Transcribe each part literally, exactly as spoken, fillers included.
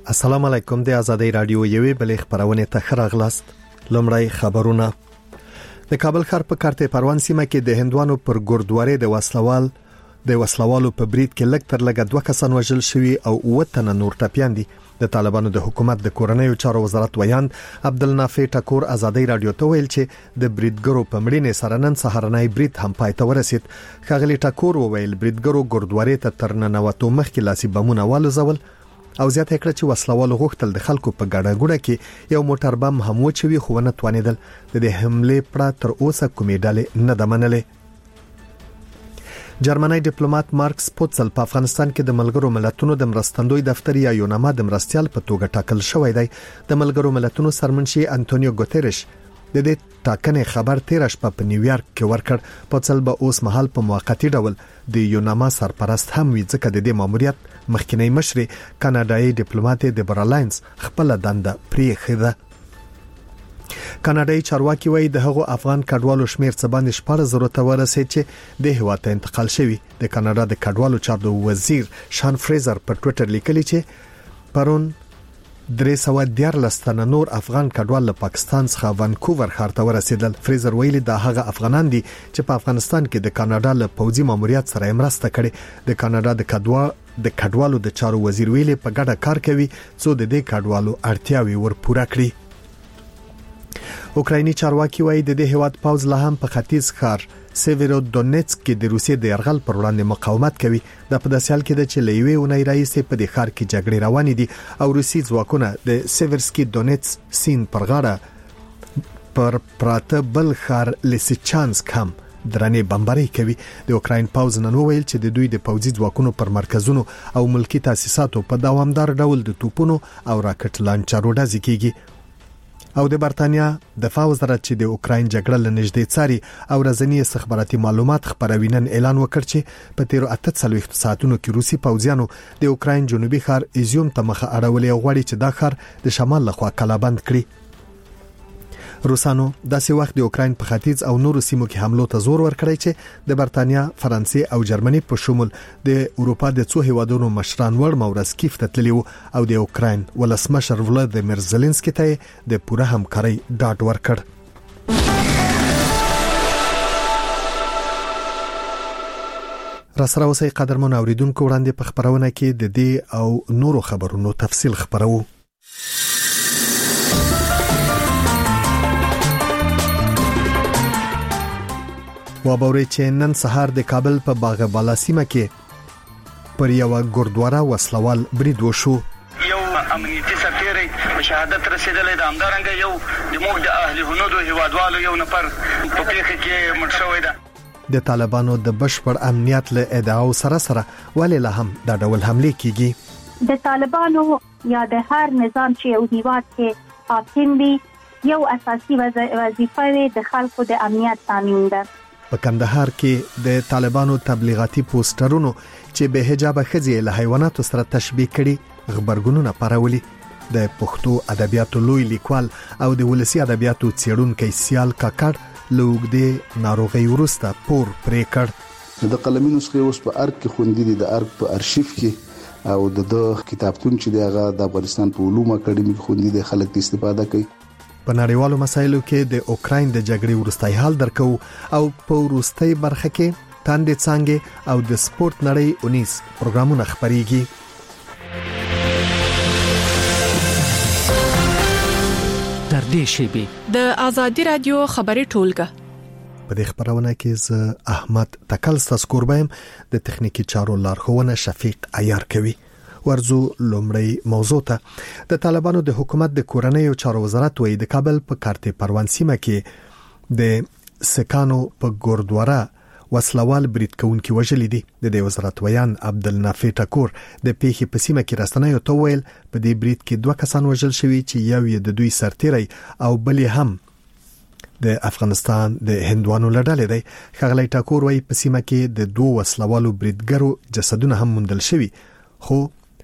السلام علیکم. د آزادۍ رادیو یوې بلې خبرونه ته خراغلاست. لومړی خبرونه. د کابل ښار په کارته پروان سیمه کې د هندوانو پر ګوردواري د وسلوال د وسلوالو په بریټ کې لږ تر لږه دوه کسان وژل شوي او وطن نور ټپيان دي. د طالبانو د حکومت د کورنیو چارو وزارت ویاند عبدالنافع ټکور آزادۍ رادیو ته ویل چې د بریټګرو په مړینې سره نن سهارنۍ بریټ هم پای ته ورسید. ښاغلي ټکور وویل بریټګرو ګوردواري ته تر ننوتو مخکې لاسي بمونه والوزول او زیاته کړه چې وسلوالو غوښتل د خلکو په ګډه ګوډه کې یو موټر بم هم وچوي خو نه توانیدل. د دې حمله پر تر اوسه کومې ډلې نه د منلې. جرمني ډیپلوماټ مارکس پوتسل په افغانستان کې د ملګرو ملتونو د مرستندوی دفتر یا یوناما د مرستيال په توګه ټاکل شوی دی. د ملګرو ملتونو سرمنشي انټونیو ګوتيريش د دې ټاکنې خبر تیر شپه په نیویارک کې ورکړ. پوتسل به اوس مهال په موقتی ډول د یوناما سرپرست هم وي ځکه د دې ماموریت مخکنی مشر کاناډایي ډیپلوماټ د برلاینز خپل دنده پریخه ده. کاناډایي چارواکي وایي د هغو افغان کډوالو شمیر څه باندې شپږ زره ته ورسېد چې د هیواد ته انتقال شوی. د کاناډا د کډوالو چارو وزیر شان فریزر په ټوئیټر لیکلی چې پرون درې سوه دیارلس تنه نور افغان کډوال له پاکستان څخه وانکوور ښار ته ورسېدل. فریزر ویلي دا هغه افغانان دي چې په افغانستان کې د کاناډا له پوځي ماموریت سره مرسته کړې. د کاناډا د کډوالو د کډوالو د چارو وزیر ویلي په ګډه کار کوي څو د دې کډوالو اړتیاوي ورپوره کړي. اوکرایني چارواکي وایي د دې هیواد پوځ له هم په ختیځ ښار سیویرودونیټسک کې د روسیې د یرغل پر وړاندې مقاومت کوي. د په داسې حال کې د چلیوي اونۍ رئیس په دې ښار کې جګړې روانې دي او روسي ځواکونه د سیویرسکي دونیټس سین پر غاړه پر پراته بل ښار لیسچانسک هم درنې بمباري کوي. د اوکراین پوځ نن وویل چې د دوی د پوځي ځواکونو پر مرکزونو او ملکی تاسیساتو په دوامدار ډول د توپونو او راکټ لانچرو ډزې کیږي. او د برتانیا دفاع وزارت چې د اوکراین جګړه لنږدې څاري او رسنۍ استخباراتي معلومات خبروي نن اعلان وکړ چې په تیر اته څلوېښت ساعتونو کې روسي پوځیانو د اوکراین جنوبي ښار ایزیوم ته مخه اړولې او غواړي چې دا ښار د شمال لخوا کلابند کړي. روسانو داسې وخت د اوکراین په ختیځ او نورو سیمو کې حملو ته زور ورکړی چې د برتانیا، فرانسې او جرمني په شمول د اروپا د څو هیوادونو مشران وړ مورز کیف ته تللی او د اوکراین ولسمشر ولادیمیر زيلنسکي ته د پوره همکارۍ ډاډ ورکړ. را سره اوسئ قدرمن اوریدونکو، وړاندې په خبرونه کې د دې او نورو خبرونو تفصیل خبرو. وابوري چې نن سهار د کابل په باغ بالا سیمه کې پر یو ګوردواره وسلوال برید وشو. یو امنیتي سفیر شهادت رسیدلې د امدارنګ یو د موږ د اهل هنودو هیوادوالو یو نفر په پیښه کې مړ شوی ده. د طالبانو د بشپړ امنیت له ادعاو سره سره ولې له هم د ډول حمله کیږي. د طالبانو یا د هر نظام چې یو هیواد کې حاکم وي یو اساسي وظیفه د خلکو د امنیت تامین ده. په کندهار کې د طالبانو تبلیغاتي پوسټرونو چې به حجاب خزي له حیواناتو سره تشبیه کړي خبرګونونه پارولي. د پښتو ادبیاتو لوی لیکوال او د ولسی ادبیاتو څېړونکو سیال کاکړ لوګدي ناروغي ورسته پور پرې کړ. د قلمي نسخې اوس په ارګ کې خوندې دي، د ارګ په ارشیف کې او د کتابتون چې دغه د افغانستان په علوم اکاډمي کې خوندې دي، خلک استفاده کوي. په نړیوالو مسایلو کې د اوکراین د جګړې وروستۍ حال درکو او په وروستۍ برخه کې تاندې څنګه او د سپورت نړۍ اونیس پروګرامونه خبريږي. در دې شیبه د آزادۍ رادیو خبري ټولګه په دې خبرونه کې ز احمد تکل ساسکوربایم د تخنیکی چارو لارښوونه شفیق عیار کوي. ورزو لومړی موضوع ته. د طالبانو د حکومت د کورنیو چارو وزارت وایي د کابل په کارته پروان سیمه کې د سکانو په ګوردواره وسلوال برید کوونکي وژل دي. د دې وزارت ویان عبدالنافع ټکور د پیښې په سیمه کې رسنیو ته ویل په دې برید کې دوه کسان وژل شوي چې یو یې د دوی سرتیری او بل هم د افغانستان د هندوانو لړل دی. ښاغلی ټکور وایي په سیمه کې د دوه وسلوالو بریدګرو جسدونه هم موندل شوي خو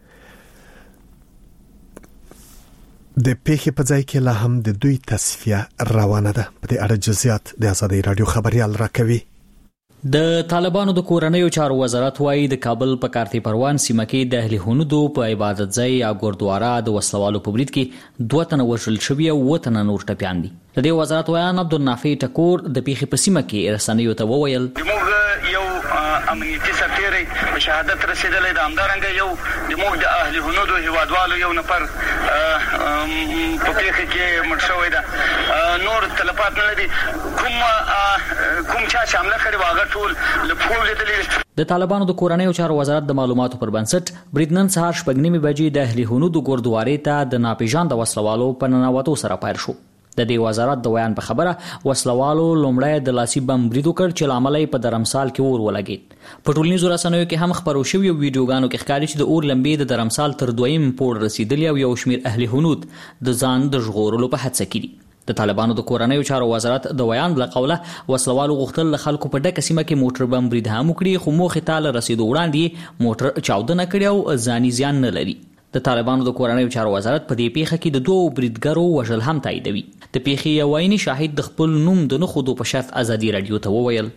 د پیښې په ځای کې لا هم د دوی تصفیه روانه ده. په دې اړه جزئیات د آزادۍ رادیو خبريال راکوي. د طالبانو د کورنیو چارو وزارت وايي د کابل په کارتي پروان سیمه کې د اهل هنودو په عبادت ځای یا ګوردواره د وسلوالو په برید کې دوه تنه وژل شوي او اووه تنه نور ټپیان دي. د دې وزارت وایان عبدالنافع ټکور د پیښې په سیمه کې رسنیو ته وویل موږ یو امنیتي سفیر په شهادت رسیدلې د همدارنګه یو د موږ د اهل هنودو هیوادوالو یو نفر په پیښه کې مړ شوی ده. نور تلفات نه دي. کوم کوم چا شامل کړي واغ ټول لپاره لیدلې. د طالبانو د کورنیو چارو وزارت د معلوماتو پر بنسټ بریدنن سهار شپږ نیمې بجې د اهل هنودو ګوردوارې ته د ناپېژانده وسلوالو په ننوتو سره پیل شو. د دې وزارت د ویان په خبره وسلوالو لومړی د لاسي بم برید وکړ چې لامل یې په درمسال کې اور ولګید. په ټولنیزو رسنیو کې هم خبرو شوي ویډیوګانو کې ښکاري چې د اور لمبې د درمسال تر دویم پوړ رسیدلې او یو شمېر اهل هنود د ځان د ژغورلو په هڅه کې دي. د طالبانو د کورنیو چارو وزارت د ویان له قوله وسلوالو غوښتل له خلکو په ډکه سیمه کې موټر بم برید هم وکړي، خو موخې ته له رسیدو وړاندې موټر چاودنه کړې او ځاني زیان نه لري. د طالبانو د کورنیو چارو وزارت په دې پیښه کې د دوو بریدګرو وژل هم تاییدوي. د پیښې یو عیني شاهد د خپل نوم د نه ښودو په شرط ازادي راډیو ته وویل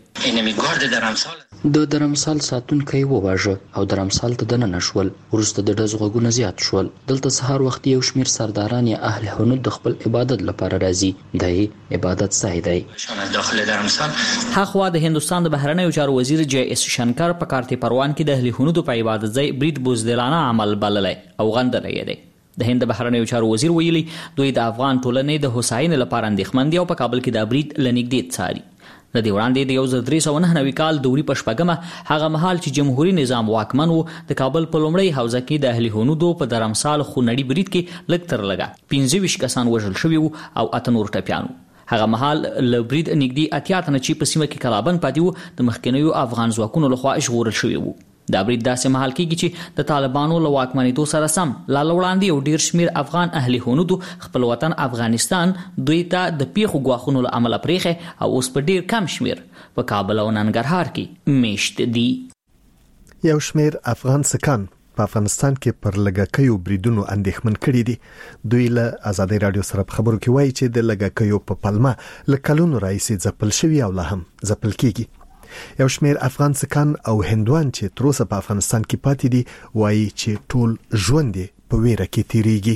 د درمسال ساتونکی وواژه او درمسال ته دننه شول. وروسته د ډز غوږونه زیات شول. دلته سهار وخت یو شمېر سرداران یا اهل هنود د خپل عبادت لپاره راځي. د عبادت ځای دی. هاخوا د هندوستان د بهرنیو چارو وزیر جے اس شنکر په کارتي پروان کې د اهل هنودو په عبادت ځای برید بزدلانه عمل بللی او غندلی دی. د هند بهرنیو چارو وزیر ویلي دوی د افغان ټولنې د هوساینې لپاره اندېښمن دي او په کابل کې د برید له نږدې څاري. د دې وړاندې د یو زر درې سوه نهه نوي کال د وری په شپږمه هغه مهال چې جمهوریت نظام واکمن و د کابل په لومړۍ حوزه کې د اهل هنودو په درمسال خونړي برید کې لږ تر لږه پنځه ویشت کسان وژل شوي وو او اته نور ټپیان وو. هغه مهال له برید نږدې اتیا تنه چې په سیمه کې کلابند پاتې وو د مخکینیو افغان ځواکونو لخوا ژغورل شوي وو. دا برید داسې مهال کېږي چې د طالبانو له واکمنېدو سره سم لا له وړاندې یو ډېر شمېر افغان اهل هنودو خپل وطن افغانستان دوی ته د پیښو ګواښونو له امله پرېښی او اوس په ډېر کم شمېر په کابل او ننګرهار کې میشت دي. یو شمېر افغان سکان په افغانستان کې پر لږکیو بریدونو اندېښمن کړي دي. دوی له ازادي راډیو سره په خبرو کې وایي چې د لږکیو په پلمه له کلونو راهیسې ځپل شوي او لا هم ځپل کېږي. یو شمېر افغان سکان او هندوان چې تر اوسه په افغانستان کې پاتې دي وایي چې ټول ژوند په ویره کې تیریږي.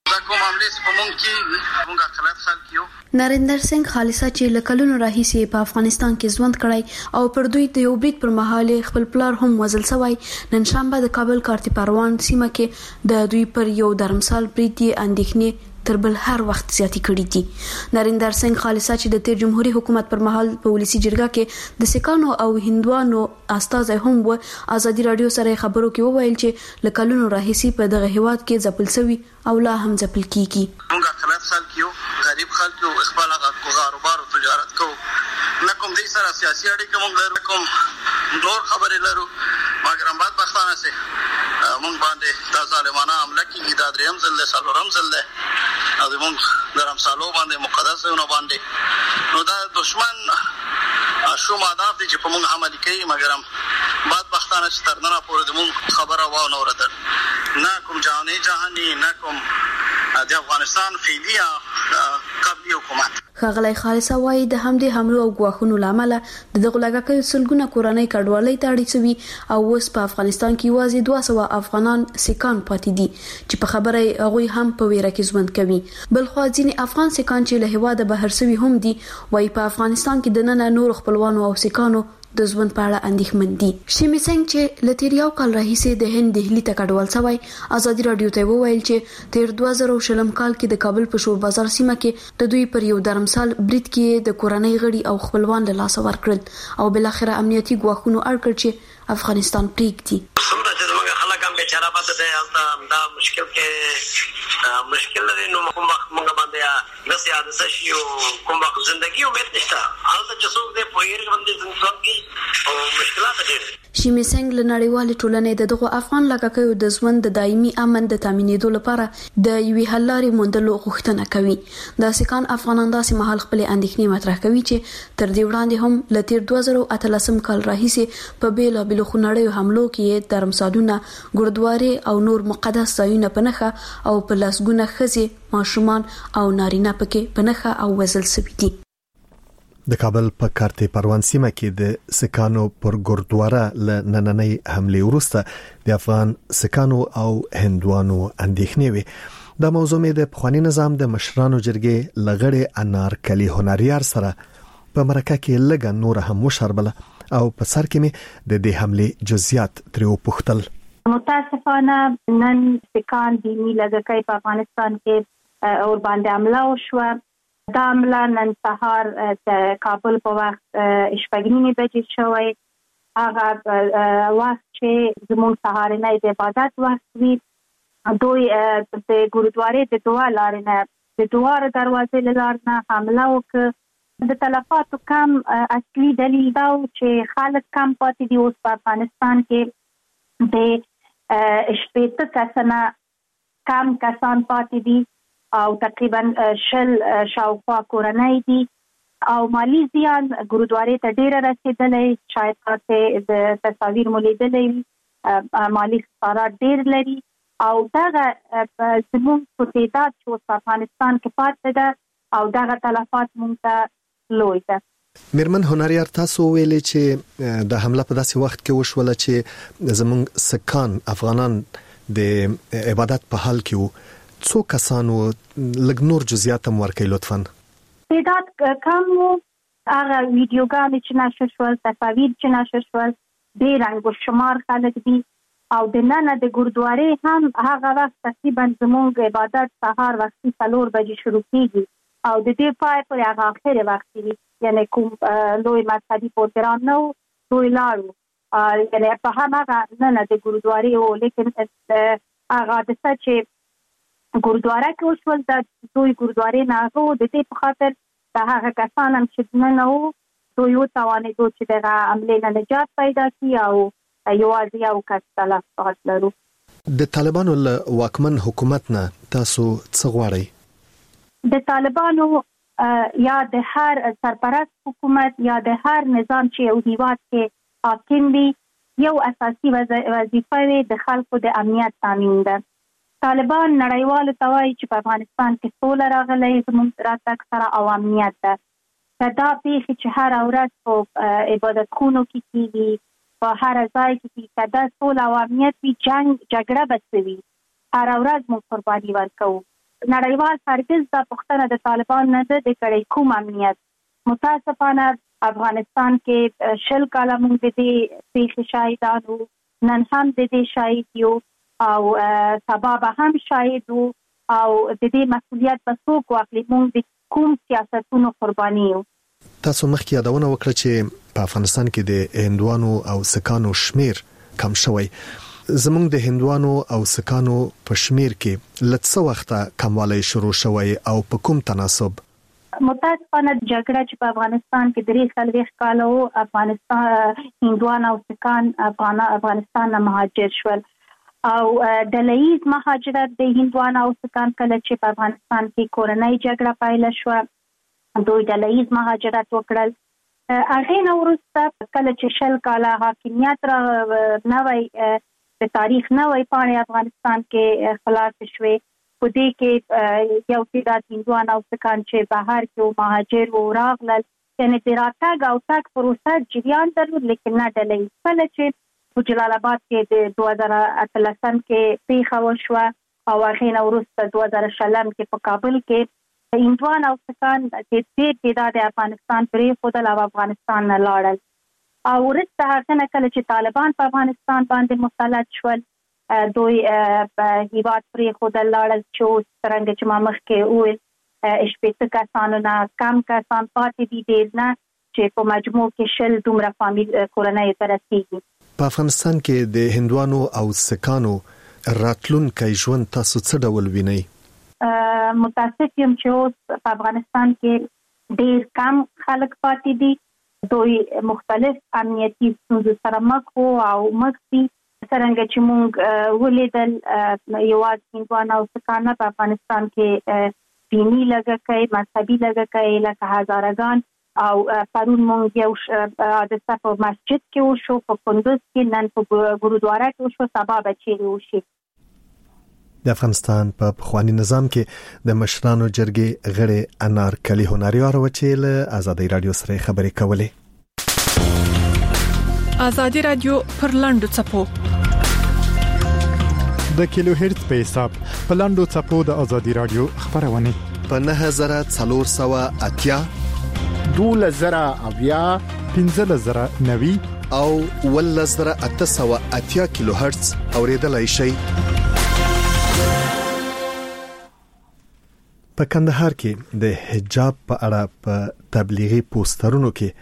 نریندر سنگ خالصه چې لکلونو راهیسې په افغانستان کې ژوند کړی او پر دوی د یو برید پر مهال خپل پلار هم وژل شوی، نن شنبه د کابل کارتي پروان سیمه کې د دوی پر یو درمسال برید یې اندېښنې تر بل هر وخت زیاتې کړي دي. نریندر سنگ خالصه چې د تیر جمهوریت حکومت پر مهال په ولسی جرګه کې د سکانو او هندوانو استازي هم و ازادي راډیو سره خبرو کې وویل چې لکلونو راهیسې په دغه هیواد کې ځپل شوی او لا هم ځپل کیږي. موږ خلاف خلک یو غریب خلک او خپل کاروبار او تجارت کو نه کوم دې سره سیاسي اړیکې موږ لرو کوم نور خبرې لرو مګر هم بدبختانه سي موږ باندې د ظالمانه عمله کیږي. دا دریم ځل له څلورم ځل له او موږ درمسالو باندې مقدسونه باندې نو دا دشمن شو مادام دي چې په موږ عمل کوي مګر هم بدبختانه چې تر نن پورې موږ خبره و نه اوریدل نه کوم جهاني جهاني نه کوم د افغانستان فعلیه قبلي حکومت. ښاغلی خالصه وایي د همدې حملو او ګواښونو له امله د دغو لږکیو سلګونه کورنۍ کډوالۍ ته اړ شوي او اوس په افغانستان کې یوازې دوه سوه افغانان سیکان پاتې دي چې په خبره هغوی هم په ویره کې ژوند کوي. بلخوا ځینې افغان سیکان چې له هېواده بهر شوي هم دي وایي په افغانستان کې دننه نورو خپلوانو او سیکانو د ژوند په اړه اندېښمن دي. شیمي سنگ چې له تیر یو کال راهیسې د هند دهلي ته کډوال شوی ازادي راډیو ته وویل چې تیر دوه زره شلم کال کې د کابل په شور بازار سیمه کې د دوی پر یو درمسال برید کې د کورنۍ غړي او خپلوان له لاسه ورکړل او بل اخر امنیتي ګواښونو اړ کړ چې افغانستان پریږدي. چاره پته ده دا مشکل کې مشکل لري نو کوم وخت موږ باندې د سیاست شي او کوم وخت ژوندۍ امید نشته حالت چې څوک دې په یوه باندې ژوند کې او مشکلات دي. شیمي سنگ له نړیوالې ټولنې د دغه افغان لږکیو د ژوند د دایمي امن د تامینېدو لپاره د یوې حل لارې موندلو غوښتنه کوي. د سکان افغانان داسې مهال خپلې اندېښنې مطرح کوي چې تر دې وړاندې هم له تیر دوه زره اتلسم کال راهیسې په بېلابېلو خونړیو حملو کې درمسالونه ګوردوارې او نور مقدس ځایونه په نښه او په لسګونه ښځې ماشومان او نارینه پکې په نښه او وژل شوي دي. د کابل په کارتي پروان سیمه کې د سکانو پر ګردواره ل نننۍ حمله وروسته د افغان سکانو او هندوانو اندېښنې وي. دا موضوع مې د پخوانی نظام د مشرانو جرګې لغړې انارکلي هنریار سره په مرکه کې لګا نور هم وشربله او په سر کې مې د دې حمله جزئیات تر وپوښتل. متاسفانه نن سکان دینی لږکۍ په افغانستان کې اور باندې حمله وشوه. دا حمله نن سهار د کابل په وخت شپږ نیمې بجې شوی. هغه وخت چې زموږ سهارنۍ د عبادت وخت وي. دوی د ګورودوارې د دعا لارې نه د دعا دروازې له لارې نه حمله وکړه. د تلفاتو کم اصلي دلیل دا و چې خلک کم پاتې دي. اوس په افغانستان کې د شپېته کسانه کم کسان پاتې دي او تقریبا شل شاوخوا کورنۍ دي او مالی زیان ګورودوارې ته ډیره رسیدلی. شاید تاسو د تصاویر مو لیدلی مالی خسارات ډیر لري او دغه زموږ په تعداد چې په افغانستان کې پاتې ده او دغه تلفات مونږ ته لوی ده. میرمن هنریار، تاسو ویلي چې د حمله په داسې وخت کې وشوله چې زموږ سکان افغانان د عبادت په حال کې وو. څو کسانو لږ نور جزئیات هم ورکړئ لطفاً. تعداد کم وو. هغه ویډیوګانې چې نشر شول، تصاویر چې نشر شول، ډېر رنګ شمار خلک دي او د نن د ګورودوارې هم هغه وخت تقریبا زموږ عبادت سهار وختي څلور بجې شروع کیږي او د دې پای پر هغه اخر وخت وي. یعنی کوم لوی مذهبي پروګرام نه و، دوی لاړو. یعنی په هغه نن د ګورودوارې وو، لیکن هغه د څه چې ګورودواره کې وشول د دوی ګورودوارې نه هغه د دې په خاطر د هغه کسان هم چې نه وو دوی وتوانېدو چې دغه حملې نه نجات پیدا کړي او یوازې یو کس تلفات لرو. د طالبانو له واکمن حکومت نه تاسو څه غواړئ؟ د طالبانو یا د هر سرپرست حکومت یا د هر نظام چې یو هیواد کې حاکم وي یو اساسي وظیفه وي د خلکو د امنیت تامین ده. طالبان نړیوالو ته وایي چې په افغانستان کې سوله راغلی زموږ راتګ سره او امنیت ده. دا پیښې چې هر ورځ په عبادتخونو کې کېږي، په هر ځای کې چې دا سوله او امنیت وي، جنګ جګړه به څه وي، هر ورځ موږ قرباني ورکوو. نړیوال هرګز دا پوښتنه د طالبان نه ده د کړی کوم امنیت. متاسفانه افغانستان کې شل کاله موږ د دې پیښې شاهدان وو، نن هم د دې شاهد یو او سبا به هم شاهد وو او د دې مسؤلیت به څوک واخلي. موږ د کوم سیاستونو قرباني یو. تاسو مخکې یادونه وکړه چې په افغانستان کې د هندوانو او سکانو شمیر کم شوی. زموږ د هندوانو او سکانو په شمیر کې لڅ وخته کموالی شروع شوی او په کوم تناسب؟ متاسفانه جګړه چې په افغانستان کې درې څلوېښت کاله وو، افغانستان هندوان او سکان افغانستان نه مهاجر شول او ډلهییز مهاجرت د هندوان او سکان کله چې په افغانستان کې کورنۍ جګړه پیل شوه دوی ډلهییز مهاجرت وکړل. هغې نه وروسته کله چې شل کاله حاکمیت را نوی د تاریخ نوی پاڼې افغانستان کې خلاص شوې، په دې کې یو تعداد هندوان او سکان چې بهر کې مهاجر و راغلل. یعنې د راتګ او تګ پروسه جریان درلود، لیکن نه ډلهییز. کله چې په جلال آباد کې د دوه زره اتلسم کې پیښه وشوه او هغې نه وروسته دوه زره شلم کې په کابل کې هندوان او سکان د ډېر تعداد افغانستان پرېښودل او افغانستان نه لاړل. او وروسته هغه نه کله چې طالبان په افغانستان باندې مسلط شول دوی هیواد پرېښودل لاړل چې اوس څرنګه چې ما مخکې وویل شپېته کسانو نه کم کسان پاتې دي، ډېر نه، چې په مجموع کې شل دومره فامیل کورنۍ ته رسېږي. په افغانستان کې د هندوانو او سکانو راتلونکی ژوند تاسو څه ډول وینئ؟ متاسف یم چې اوس په افغانستان کې ډېر کم خلک پاتې دي. دوی مختلف امنیتي ستونزو سره مخ وو او مخ دي. څرنګه چې موږ ولیدل یوازې هندوان او سکان په افغانستان کې دیني لږکۍ، مذهبي لږکۍ لکه هزارګان او پرون مونږ یو حادثه په مسجد کې وشو، په کندوز کې، نن په ګورودواره کې وشو، سبا به چیرې وشي. د افغانستان په پخوانی نظام کې د مشرانو جرګې غړي انارکلی هنریار وچیل آزادۍ رادیو سره خبرې کولې. آزادۍ رادیو پر لاندو چپو د کیلو هرتز په حساب په لاندو چپو د آزادۍ رادیو خبرونه په نه هزار څلور سوه اتیا دوله زره اویا پنځه زره نوي او ول زره اته سوه اتیا کیلو هرتز اوریدلای شي. په کندهار کې د حجاب په اړه په تبلیغي پوسټرونو کې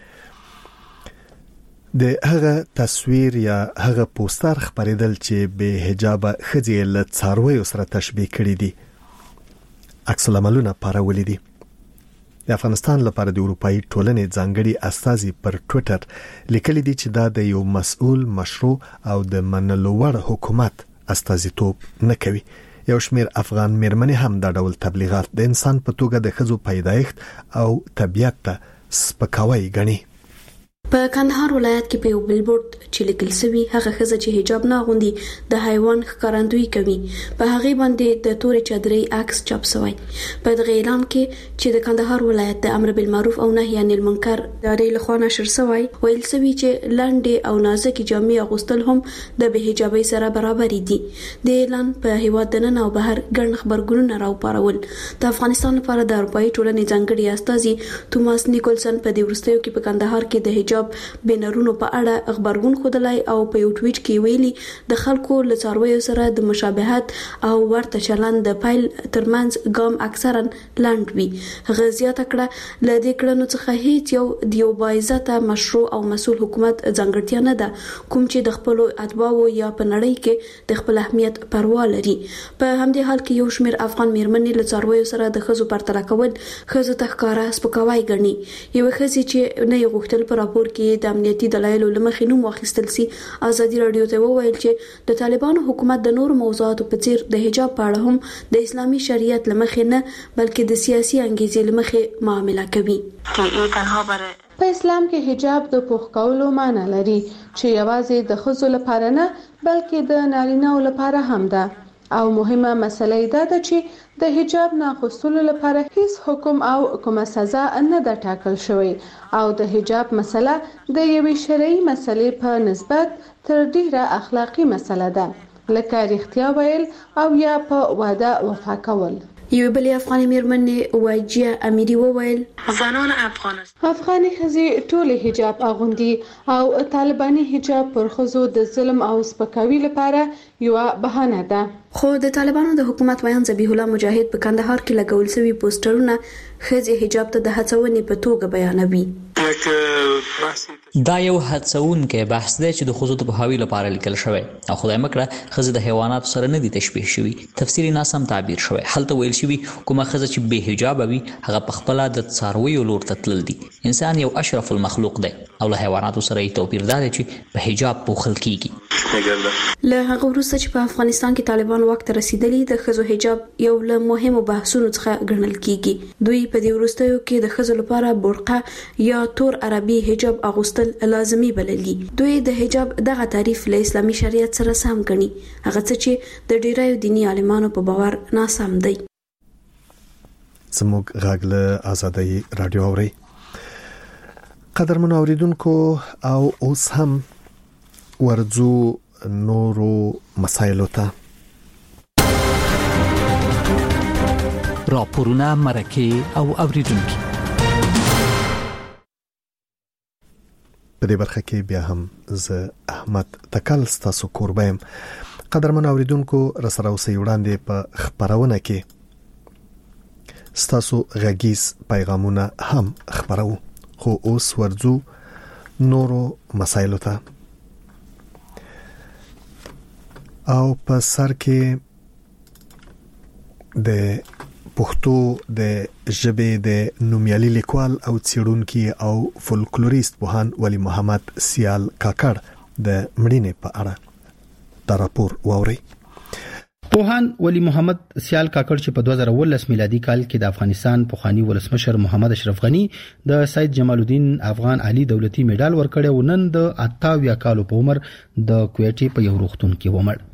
د هغه تصویر یا هغه پوسټر خبرېدل چې به حجاب خځې له څارویو سره تشبیه کړي دي. عکس العملونه پارولې دي. د افغانستان لپاره د اروپאי ټولنې ځانګړي استازي پر ټوئیټر لیکلي دي چې دا د یو مسؤل مشروع او د منلو وړ حکومت استازیتوب نه کوي. یو شمېر افغان میرمنې هم دا ډول تبلیغات د انسان په توګه د ښځو پیدایښت او طبیعت ته سپکاوی ګڼي. په کندهار ولایت کې په یو بیلبورډ چې لیکل شوی هغه ښځه چې حجاب نه اغوندي د حیوان ښکارندویي کوي په هغه باندې د تورې چادرې عکس چاپ شوی. په دغه اعلان کې چې د کندهار ولایت د امر بالمعروف او نهي عن المنکر ادارې لخوا نشر شوی ویل شوی چې لاندې او نازکې جامې اغوستل هم د بې حجابۍ سره برابر دي. د اعلان په هیواد دننه او بهر ګڼ خبرګونونه راوپارول. د افغانستان لپاره د اروپאי ټولنې ځانګړي استازي توماس نیکولسن په دې وروستیو کې په کندهار کې د حجاب بینرونو په اړه خبرګون خودلای او په یو ټویټ کې ویلي د خلکو له څارویو سره د مشابهت او ورته چلند د پایل ترمنځ ګام اکثرا لاند وي. غزيات کړه ل دې کړنو څخه هیڅ یو دیو باعزته مشروع او مسؤل حکومت ځانګړتیا نه ده کوم چې د خپل اتباعو یا په نړۍ کې د خپل اهمیت پروا لري. په همدې حال کې یو شمېر افغان میرمنې له څارویو سره د خزو پرتله کول خزو ته ښکارا سپکاوی ګڼي. یو خزي چې نه یو غوښتل پر راپور کې د امنیتي دلایلو لمخې نوم واخیستل سي آزادي رادیو ته وویل چې د طالبانو حکومت د نور موضوعاتو په څیر د حجاب په اړه هم د اسلامي شریعت لمخې نه بلکې د سیاسي انګیزې لمخې معامله کوي. په اسلام کې حجاب د پوښ کولو معنی لري چې یوازې د ښځو لپاره نه بلکې د نارینه‌و لپاره هم ده او مهمه مسله دا ده چې د حجاب نه اغوستلو لپاره هیڅ حکم او کومه سزا نه ده ټاکل شوی او د حجاب مسله د یوې شرعي مسلې په نسبت تر ډیره اخلاقی مسله ده لکه رښتیا ویل او یا په وعده وفا کول. یو بل افغاني میرمنې واجیه امیری وویل زنان افغانستان افغاني ښځې ټول حجاب اغوندي او طالباني حجاب پر ښځو د ظلم او سپکاوي لپاره یو بهانه ده. خو د طالبانو د حکومت ویان ذبیح الله مجاهد په کندهار کې لګول شوی پوسټرونه ښځې حجاب ته د هڅونې په توګه بیانوي. دا یو هڅونکی بحث دی چې د ښځو د پوهاوي لپاره لیکل شوی او خدای مکړه ښځې د حیواناتو سره نه دي تشبیه شوي. تفسیري ناسم تعبیر شوی. هلته ویل شوي کومه ښځه چې بې حجابه وي هغه په خپله د څارویو لور ته تلل دي. انسان یو اشرف المخلوق دی او له حیواناتو سره یې توپیر دا دی چې په حجاب پوښل کیږي. له هغه وروسته چې په افغانستان کې طالبان واک ته رسیدلي د ښځو حجاب یو له مهمو بحثونو څخه ګڼل کیږي. دوی په دې وروستیو کې د ښځو لپاره برقه یا تور عربي حجاب اغوستل لازمي بللي. دوی د حجاب دغه تعریف له اسلامي شریعت سره سم ګڼي هغه څه چې د ډیرایو دینی عالمانو په باور ناسم دی. زموږ غږ له آزادۍ رادیو اوري. قدرمن اوریدونکو او اوس هم ورځو نورو مسایلو ته. راپورونه مرکه او اوریدونکو په دې برخه کې بیا هم ز احمد تکل ستاسو کوربایم. قدرمن اوریدونکو رسره اوسئ وړاندې په خبرونه کې ستاسو غږیز پیغامونه هم خبرو. خو اوس ورځو نورو مسایلو ته او په سر کې د پښتو د ژبې د نومیالي لیکوال او څېړونکي او فولکلوریست پوهان ولی محمد سیال کاکړ د مړینې په اړه دا راپور واوري. پوهان ولی محمد سیال کاکړ چې په دوه زره ولس میلادي کال کې د افغانستان پوخانی ولسمشر محمد اشرف غنی د سید جمال الدین افغان علي دولتي میډال ورکړی و نن د اتاویا کالو په عمر د کویټې په یو روغتون کې ومړ.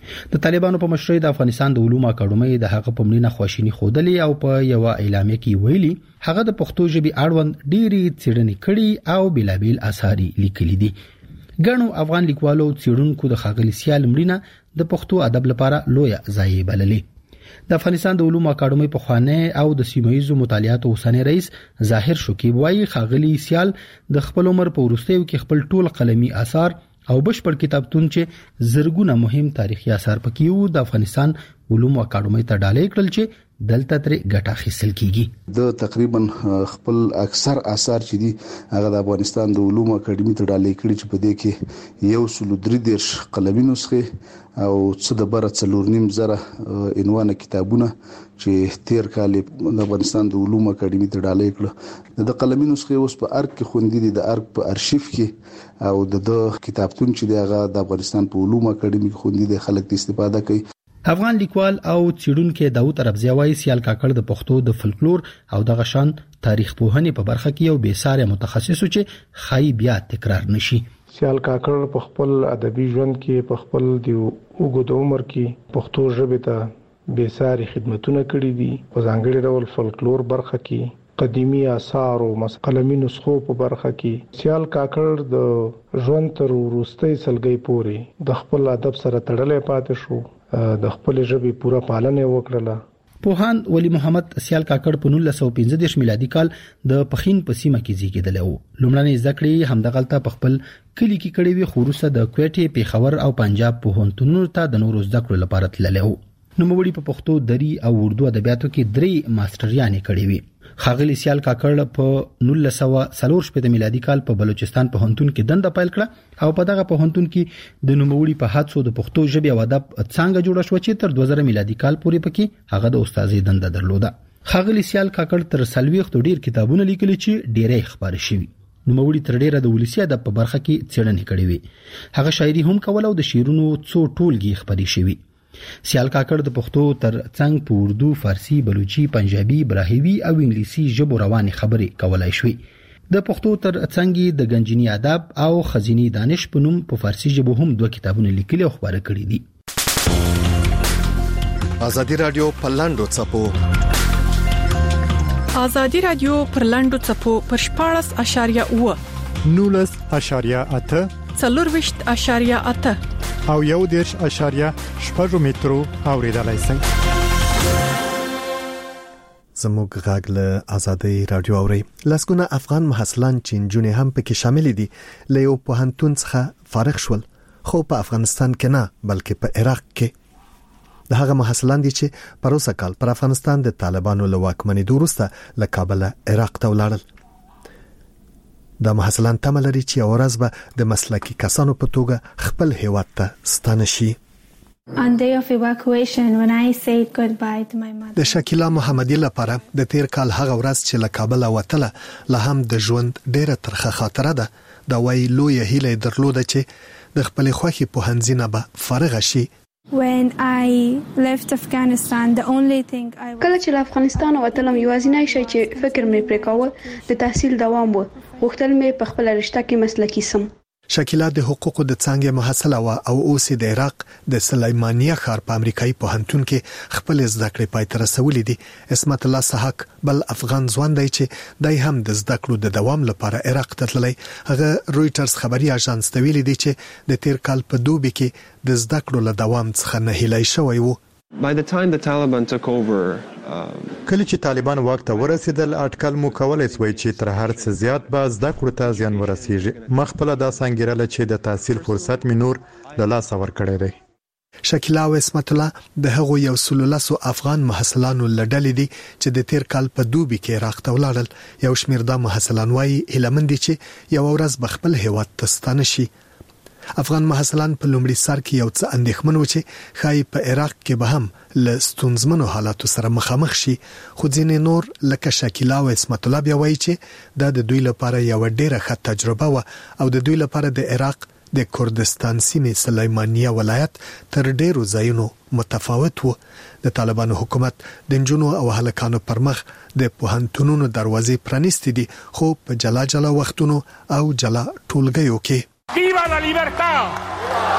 د طالبانو په مشرۍ د افغانستان د علومو اکاډمۍ د هغه په مړینه خواشینی خوده او په یو اعلامیه کې ویلي هغه د پښتو ژبې اړوند ډېری څېړنې کړي او بلابل آثار لیکلي دي. ګڼو افغان لیکوالو څېړونکو د ښاغلي سیال مړینه د پښتو ادب لپاره لویه ضایعه بللې. د افغانستان د علومو اکاډمۍ په خوانه او د سیمایي مطالعاتو اوسنی رئیس ظاهر شکیب وايي ښاغلي سیال د خپل عمر په وروستیو کې خپل ټول قلمي آثار او بشپړ کتابتون چې زرګونه مهم تاریخي آثار پکې وو د افغانستان علومو اکاډمۍ ته ډالۍ کړل چې دلته تر ګټه اخیستل کیږي. د تقریبا خپل اکثر آثار چې دي هغه د افغانستان د علومو اکاډمۍ ته ډالۍ کړي چې په دې کې یو سل درې دیرش قلمي نسخه او څه د بره څلور نیم زره عنوان کتابونه چې تیر کال د افغانستان د علومو اکاډمۍ ته ډالۍ کړه. د قلمي نسخه اوس په ارګ کې خوندې دي، د ارګ په ارشیف کې او د کتابتون چې دی هغه د افغانستان په علومو اکاډمۍ کې خوندې دي، خلک استفاده کوي. افغان لیکوال او څېړونکو داوود عربزی وايي سیال کاکړ د پښتو د فلکلور او د غشان تاریخ پوهنې په برخه کې یو بیساره متخصص چې خای بیا تکرار نشي. سیال کاکړ په خپل ادبي ژوند کې په خپل د اوږد عمر کې پښتو ژبې ته بیساره خدمتونه کړې دي. په ځانګړي ډول فلکلور برخه کې قدیمی آثار او قلمي نسخو په برخه کې سیال کاکړ د ژوند تر وروستۍ سلګۍ پورې د خپل ادب سره تړلې پاتې شو، د خپل ژبې پوره پالنه وکړه. پوهان ولی محمد سیال کاکړ په نولس سوه پنځه دېرش میلادي کال د پخین په سیمه کې زیږیدلی و. لومړنۍ زده کړې همدغلته په خپل کلی کې کړې وې، خو وروسته د کوټې، پیښور او پنجاب پوهنتونونو ته د نورو زده کړو لپاره تللی و. نوموړي په پښتو، دری او اردو ادبیاتو کې درې ماستریانې کړې وې. ښاغلي سیال کاکړ په نولس سوه څلور شپږ میلادي کال په بلوچستان پوهنتون کې دنده پیل کړه او په دغه پوهنتون کې د نوموړي په هڅو د پښتو ژبې او ادب څنګه جوړه شو چې تر دوه زره میلادي کال پورې پکې هغه د استادۍ دنده درلوده. ښاغلي سیال کاکړ تر څلوېښتو ډیر کتابونه لیکلي چې ډېرې خبرې شوي. نوموړي تر ډیره د ولسی ادب په برخه کې څېړنې کړې وې. هغه شاعري هم کوله او د شعرونو څو ټولګي خبرې شوي. سیال کاکړ د پښتو تر څنګ په اردو، فارسی، بلوچي، پنجابي، براهوي او انګلیسي ژبو روانې خبرې کولای شوې. د پښتو تر څنګ د گنجینی ادب او خزینی دانش په نوم په فارسی ژبه هم دوه کتابونه لیکلي او خبرې کړې دي. ازادي رادیو په لاندو چپو ازادي رادیو پر لاندو چپو پر شپاړس اشاریه اوه نولس اشاریه اته څلورویشت اشاریه اته او یو دیرش اشاریه شپږ مترو اوریدلای شئ. زموږ غږ له ازادي رادیو اوري. لسګونه افغان محصلان چې نجونې هم پکې شامل دي له یو پوهنتون څخه فارغ شول، خو په افغانستان کې نه بلکې په عراق کې. د هغه محصلان دي چې پروسه کال پر افغانستان د طالبانو له واکمنۍ وروسته له کابل عراق ته ولاړل. د محصلان تمه لري چې اورز به د مسلکي کسانو په توګه خپل هیواد ته ستانه شي. On day of evacuation when I said goodbye to my mother. د شکیلا محمدی لپاره د تیر کال هغه ورځ چې له کابل وتله له هم د ژوند ډیره ترخه خاطره ده. دا وایي لوی هیله درلوده چې د خپل خوخي په هنځینه به فارغ شي. When I left Afghanistan the only thing I کله چې له افغانستان وتلم یوازینی شی چې فکر مې پرې کاوه د تحصیل دوام و. غوښتل مې په خپل رشته کې مسلکي سم. شکیلا د حقوقو د څانګې محصله و او اوس د عراق د سلیمانیه ښار په امریکایي پوهنتون کې خپل زده کړې پای ته رسولې دي. اسمت الله سحق بل افغان ځوان دی چې دای هم د زده کړو د دوام لپاره عراق ته تللی. هغه رويټرز خبري اژانس ته ویلي دی چې د تیر کال په دوبي کې د زده کړو له دوام څخه نه هیلای شوی وو. By the time the Taliban took over کله چې طالبان واک ته ورسېدل اټکل مو کولای شوی چې تر هر څه زیات به زده کړو ته زیان ورسیږي. مخبل دا څنګه چې د تحصیل فرصت می نور له لاس ور کړی دی. شکیلا او اسمت الله د هغو یو سلولسو افغان محصلانو لړل دي چې د تیر کال په دوبي کې عراق ته ولاړل. یو شمیر د محصلان وايي هلمند دي چې یو ورځ بخپل هیواد ته ستانه شي. افغان محصلان په لومړي سر کې یو څه اندېښمن و چې خای په عراق کې به هم له ستونزمنو حالاتو سره مخامخ شي. خو ځینې نور لکه شکیلا او اسمت الله بیا وایي چې دا د دوی لپاره یو ډیره ښه تجربه و او د دوی لپاره د عراق د کردستان سیمې سلیمانیه ولایت تر ډیرو ځایونو متفاوت و. د طالبانو حکومت د نجونو او هلکانو پر مخ د پوهنتونونو دروازې پرانیستې دي، خو په جلا جلا وختونو او جلا ټولګیو کې. ¡Viva la libertad!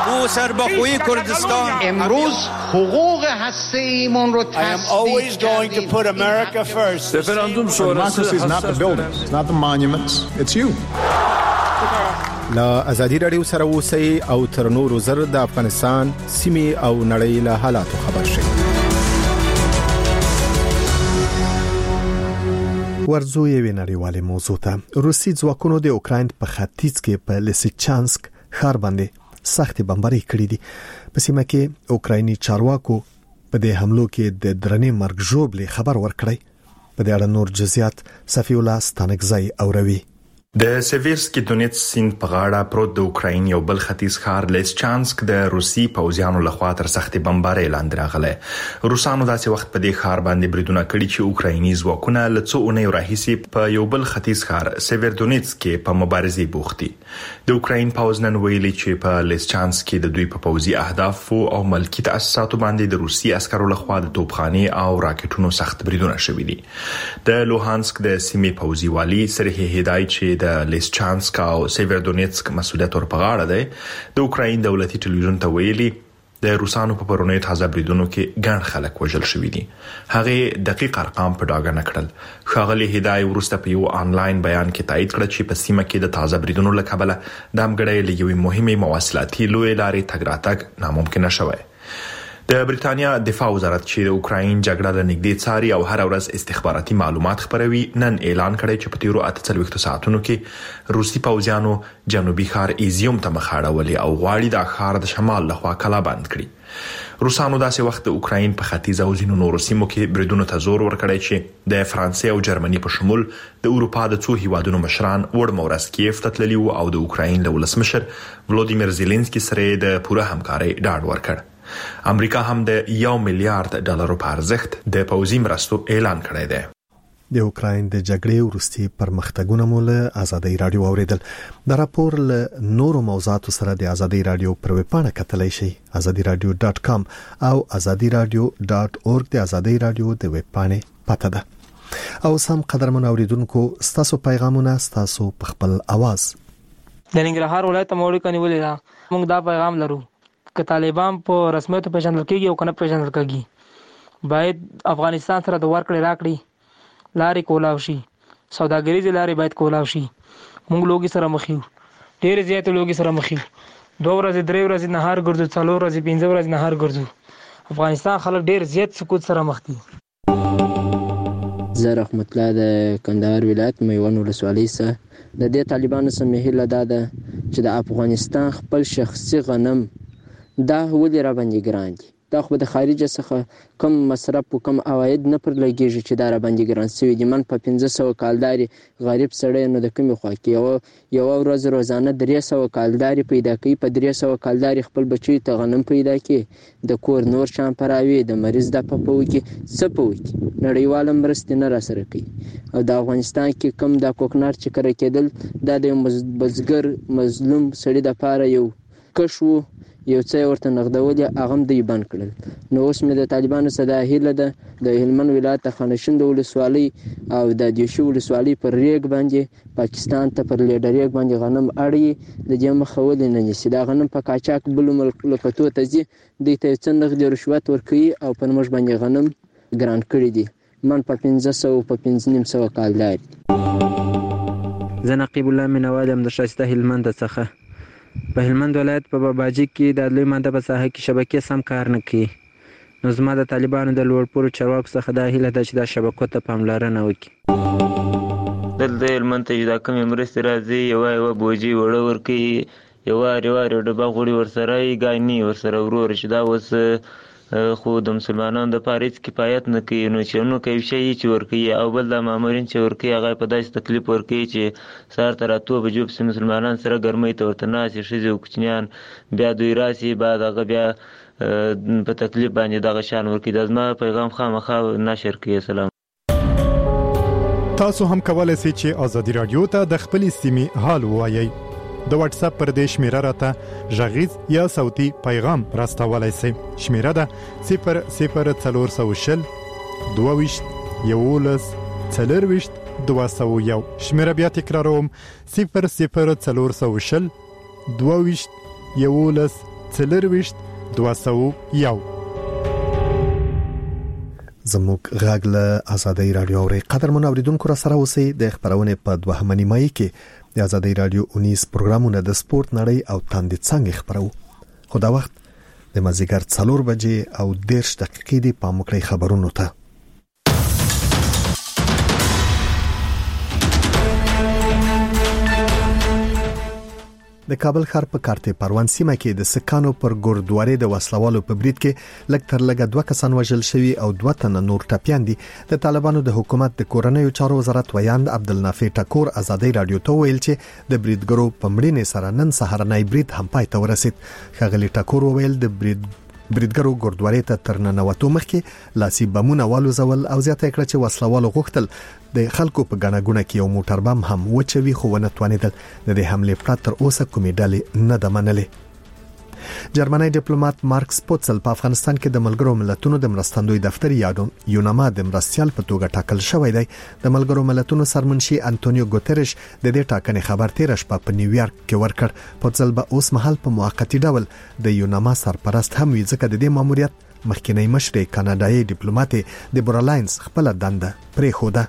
او سربخوی کردستان امروز حقوق هسته‌ایمون رو I am always going to put America first. Referendum sonrası is not the buildings, it's not the monuments, it's you. لا ازادي رادیو سره اوسئ او تر نورو زر د افغانستان سیمې او نړۍ له حالاتو خبر شئ. ورزو یوې نړیوالې موضوع ته. روسي ځواکونو د اوکراین په ختیځ کې په لیسچانسک ښار باندې سختې بمبارۍ کړې دي. په سیمه کې اوکرایني چارواکو په دې حملو کې د درنې مرګ ژوبلې خبر ورکړی. په دې اړه نور جزئیات صفی الله ستانکزی اوروي. د سیویرسکي دونیټس سیند په غاړه پروت د اوکراین یو بل ختیځ ښار لیسچانسک د روسي پوځیانو لخوا تر سختې بمبارۍ لاندې راغلی. روسانو داسې وخت په دې ښار باندې بریدونه کړي چې اوکرایني ځواکونه له څو اونیو راهیسې په یو بل ختیځ ښار سیویردونیټس کې په مبارزې بوخت دي. د اوکراین پوځ نن ویلي چې په لیسچانسک کې د دوی په پوځي اهدافو او ملکي تاسیساتو باندې د روسي عسکرو لخوا د توپخانې او راکټونو سخت بریدونه شوي دي. د لوهانسک د سیمې پوځي والي سره هدایت چې د لیسچانسک او سیویردونیټسک مسؤلیت ور په غاړه دی. د اوکراین دولتي ټلویزیون ته ویلي د روسانو په پرونی تازه بریدونو کې ګڼ خلک وژل شوي دي. هغه دقیق ارقام په ډاګه نه کړل. ښاغلي هدایت ورسته په یو آنلاین بیان کې تایید کړ چې په سیمه کې د تازه بریدونو له کبله د امګړې له یوې مهمې مواصلاتي لوی لارې تګ راتګ ناممکن شوی. د بریتانیا دفاع وزارت چې د اوکراین جګړه له نږدې څاري او هر ورځ استخباراتي معلومات خپروي نن اعلان کړی چې په تیرو اته څلوېښتو ساعتونو کې روسي پوځیانو جنوبي ښار ایزیوم ته مخ اړولی او غواړي دا ښار د شمال لخوا کلابند کړي. روسانو داسې وخت د اوکراین په ختیځ او ځینو نورو سیمو کې بریدونو ته زور ورکړی چې د فرانسې او جرمني په شمول د اروپا د څو هیوادونو مشران وړ مورس کیف ته تللي وو او د اوکراین له ولسمشر ولودیمیر زيلنسکي سره د پوره همکارۍ ډاډ ورکړ. امریکا هم د یو میلیارډ ډالرو په ارزښت د پوځي مرستو اعلان کړی دی. د اوکراین د جګړې وروستي پرمختګونه مو له ازادي رادیو اوریدل. د راپور له نورو موضوعاتو سره د ازادي رادیو پر ویب پاڼه کتلای شئ azadi radio dot com او azadi radio dot org د ازادي رادیو د ویب پاڼې پته ده. او سم قدرمن اوریدونکو ستاسو پیغامونه ستاسو په خپل आवाज د ننګرهار ولایت مولوی کني ولې موږ دا پیغام لرو که طالبان په رسمیت پیژندل کېږي او کنه پیژندل کېږي باید افغانستان سره د ورکړې راکړې لارې کولاو شي. سوداګریزې لارې باید کولاو شي. موږ لوګي سره مخ یو ډېر زیات لوګي سره مخ یو دوه ورځې درې ورځې نهار ګرځو څلور ورځې پنځه ورځې نهار ګرځو. افغانستان خلک ډېر زیات سکوت سره مخ دي. زه رحمت الله د کندهار ولایت میوند ولسوالۍ څخه د دې طالبانو سره هیله ده چې د افغانستان خپل شخصي غنم دا ولې را باندې ګران دي. دا خو د خارج څخه کم مصرف او کم عواید نه پر لګیږي چې دا را باندې ګران شوی دي. من په پنځه سوه کالداري غریب سړی نو د کومې خوا کې یو یو ورځ روزانه درې سوه کالداري پیدا کوي. په درې سوه کالداري خپل بچی ته غنم پیدا کوي د کور نور شان پراوي د مریض د پپو کې څه پوي نړیوال مرستې نه را سره کوي. او د افغانستان کې کم د کوکنار چې کړه کېدل دا د بزګر مظلوم سړی د پاره یو کښو یو څه ورته نغدولې هغه هم دی بند کړل. نو اوس مې د طالبانو سره هیله ده د هلمند ولایت خانشند ولسوالۍ او د دیوشي ولسوالۍ پر ریګ باندې پاکستان ته پر لیډریګ باندې غنم اړي د دې مخه ولې نه نیسي. دا غنم په قاچاق بل ملکتو ته ځي دوی ته څه نغدي رشوت ورکوي او پر موږ باندې غنم ګران کړي دي. من په پنځه سوه په پنځه نیم سوه کالداري. زه نقیب الله مینوال یم د ښایسته هلمند څخه. په هلمند ولایت په باباجي کې د لوی ماده په ساحه کې شبکې سم کار نه کوي. نو زما د طالبانو د لوړپوړو چارواکو څخه دا هیله ده چې دا شبکو ته پاملرنه وکړي. دلته هلمند ته چې دا کومې مرستې راځي یوه یوه بوجي وړه ورکوي یوه وارې وارې ډبه غوړي ورسره یي ګایني ورسره ورور چې دا اوس خو د مسلمانانو دپاره هېڅ کفایت نه کوي. نو چې نو کوي شی چې ورکوي او بل دا مامورین چې ورکوي هغه په داسې تکلیف ورکوي چې سهار ته راتو بجو پسې مسلمانان سره ګرمۍ ته ورته ناستې ښځې او کوچنیان بیا دوی راسي بعد هغه بیا په تکلیف باندې دغه شان ورکوي. دا زما پیغام خامخا نشر کوي. سلام. تاسو هم کولای شئ چې ازادي رادیو ته د خپلې سیمې حال ووایئ. د واتس اپ پر دې شمیره راته غږیز یا صوتي پیغام راستولای شئ. شمیره ده صفر صفر څلور سوه شل دوه ویشت یولس څلور ویشت دوه سوه یو. شمیره بیا تکراروم صفر صفر څلور سوه شل دوه ویشت یولس څلرويشت دوه سوه یو. زموږ غږ له آزادۍ رادیو اوري قدر منوریدونکو را سره اوسئ. د خبرونه په دوهمه نیمایي کې د آزادۍ رادیو اونیس پروګرامونه د سپورت نړۍ او تاندې څنګه خبرو. خو دا وخت د مازیګر څلور بجې او دېرش دقیقې دی په مکړی خبرونو ته. د کابل ښار په کارته پروان سیمه کې د سکانو پر ګوردواري د وسلوالو په برید کې لږ تر لږه دوه کسان وژل شوي او دوه تنه نور ټپيان دي. د طالبانو د حکومت د کورنیو چارو وزارت ویاند عبدالنافع ټکور آزادۍ رادیو ته ویل چې د بریدګرو په مړینې سره نن سهارنۍ برید هم پای ته ورسید. ښاغلي ټکور ویل د برید بریدګرو ګوردواري ته تر ننوتو مخکې لاسي بمونه والوزول او زیاته کړه چې وسلوالو غوښتل د خلکو په غاڼه غونه کې یو موټر بم هم وچوي خو ونه توانیدل. د دې حمله پرته تر اوسه کومې ډلې نه د منلې. جرمنی ډیپلوماټ مارکس پوتسل په افغانستان کې د ملګرو ملتونو د مرستندوی دفتر یادون یوناما د مرستيال په توګه ټاکل شوی دی. د ملګرو ملتونو سرمنشي انټونیو ګوتریش د دې ټاکنې خبر تیر شپه په نیویارک کې ورکړ. پوتسل به اوس مهال په موقتی ډول د یوناما سرپرست هم وي ځکه د دې ماموریت مخکینی مشر کاناډایي ډیپلوماټ د بورالاینز خپل دنده پرې خوده.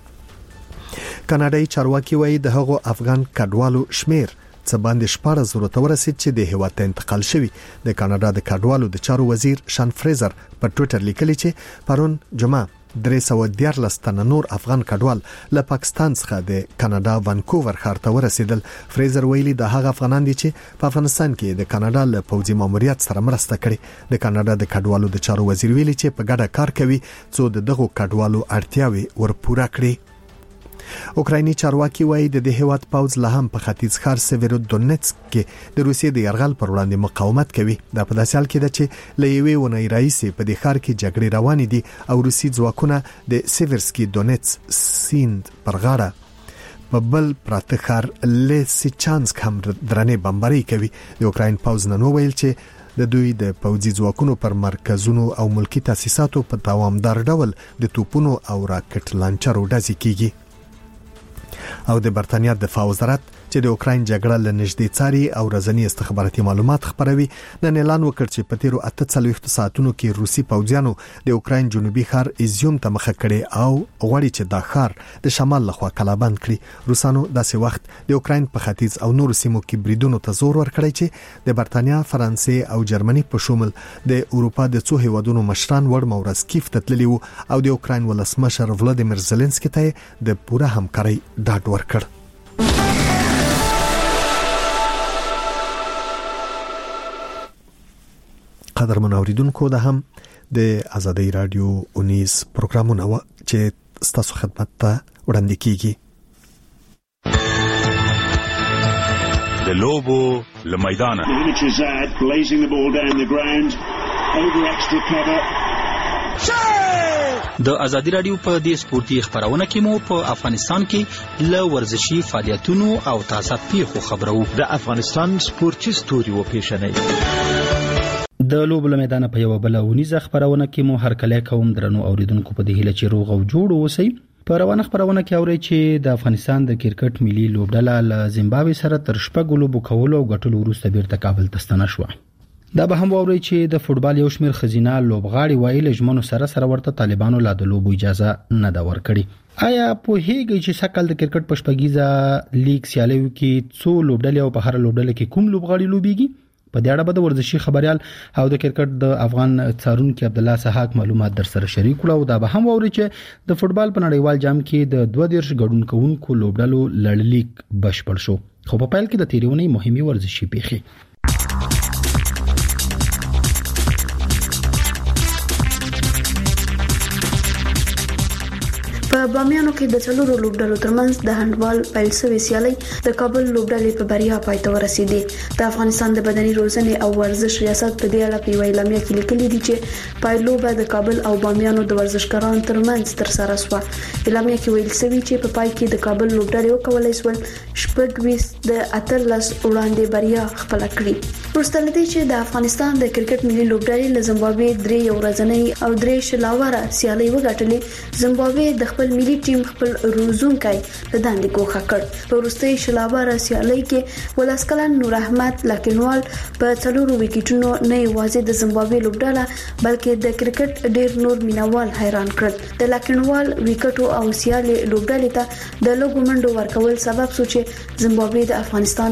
کاناډایي چارواکي وایي د هغو افغان کډوالو شمیر څه باندې شپږ زره ته ورسید چې د هیواد ته انتقال شوی. د کاناډا د کډوالو د چارو وزیر شان فریزر په ټوئیټر لیکلی چې پرون جمعه درې سوه دیارلس تنه نور افغان کډوال له پاکستان څخه د کاناډا وانکوور ښار ته ورسیدل. فریزر ویلي د هغه افغانان دي چې په افغانستان کې د کاناډا له پوځي ماموریت سره مرسته کړې. د کاناډا د کډوالو د چارو وزیر ویلي چې په ګډه کار کوي څو د دغو کډوالو اړتیاوي ورپوره کړي. اوکرایني چارواکي وایي د دې هیواد پوځ له هم په ختیځ ښار سیویرودونیتسک کې د روسیې د یرغل پر وړاندې مقاومت کوي. دا په داسې حال کې ده چې له یوې ونې راهیسې په دې ښار کې جګړې روانې دي او روسي ځواکونه د سیویرسکي دونیتس سیند پر غاړه په بل پراته ښار لیسیچانسک هم درنې بمباري کوي. د اوکراین پوځ نن وویل چې د دوی د پوځي ځواکونو پر مرکزونو او ملکی تاسیساتو په دوامدار ډول د توپونو او راکټ لانچرو ډزې کیږي. او د برتانیا دفاع وزارت چې د اوکراین جګړه له نږدې څاري او ورځنی استخباراتي معلومات خبروي نن اعلان وکړ چې په تیرو اته څلوېښت ساعتونو کې روسي پوځیانو د اوکراین جنوبي ښار ایزیوم ته مخه کړې او غواړي چې دا ښار د شمال لخوا کلابند کړي. روسانو داسې وخت د اوکراین په ختیځ او نورو سیمو کې بریدونو ته زور ورکړی چې د برتانیا، فرانسې او جرمني په شمول د اروپا د څو هیوادونو مشران وړ مورز کیف ته تللي وو او د اوکراین ولسمشر ولادیمیر زيلنسکي ته د پوره همکارۍ ډاډ ورکړ. قدر منوریدونکو ده هم د آزادۍ رادیو اونیس پروګرامونه و چې ستاسو خدمت ته وړاندې کیږي. د لوبو له میدانه د آزادۍ رادیو په دې سپورتي خبرونه کې مو په افغانستان کې له ورزشي فعالیتونو او تازه پیښو خبرو. د افغانستان سپورتي ستوري و پیښنې د لوبو له میدانه په یو بل ونیزه خبرونه کې مو هر کله کوم درنو اوریدونکو په دې هله چې روغ او جوړ اوسئ. په روانه خبرونه کې اوري چې د افغانستان د کرکټ ملي لوبډله له زیمبابوې سره تر شپږ لوبو کولو او ګټلو وروسته بیرته کابل ته ستنه شوه. دا به هم اوري چې د فوتبال یو شمېر خزینه لوبغاړي وایي ژمنو سره سره ورته طالبانو لا د لوبو اجازه نه دا ورکړي. آیا په هیګي چې سکل د کرکټ پښپګیزه لیګ سیالیو کې څو لوبډلې او په هر لوبډله کې کوم لوبغاړي لوبيږي؟ په دې اړه به د ورزشي خبريال او د کرکټ د افغان څارونکو عبد الله سحاق معلومات در سره شریک کړو. او دا به هم اوري چې د فوتبال په نړیوال جام کې د دوه دیرش ګډون کوونکو لوبډلو لړلیک بشپړ شو. خو په پیل کې د تیریونې مهمه ورزشي پیښې په بامیانو کې د څلورو لوبډلو ترمنځ د هندبال پیل شوې سیالي د کابل لوبډلې په بریا پای ته ورسېدې. د افغانستان د بدني روزنې او ورزش ریاست په دې اړه په اعلامیه کې لیکلي دي چې پایلوبه د کابل او بامیانو د ورزشکارانو ترمنځ تر سره شوه. اعلامیه کې ویل شوی چې په پای کې د کابل لوبډلې وکولای شول شپږ د اتلس وړاندې بریا خپل کړي. وروسته لدی چې د افغانستان د کرکټ ملي لوبډلې له زیمبابوې درې ورځنۍ او درې شلاوره سیالي وګټلې. زیمبابوې د خپل ملي ټیم خپل روزونکي لداندې کوخه کړ. په وروستي شلابه سیالي کې ولاسکلن نور احمد لکنوال په څلورو وکټونو نه یوازې د زمبابوې لوبډاله بلکې د کرکټ ډېر نور مینوال حیران کړل. د لکنوال وکټو او سیالي لوبډالې ته د لوګو منډو ورکول سبب شو چې زمبابوې د افغانستان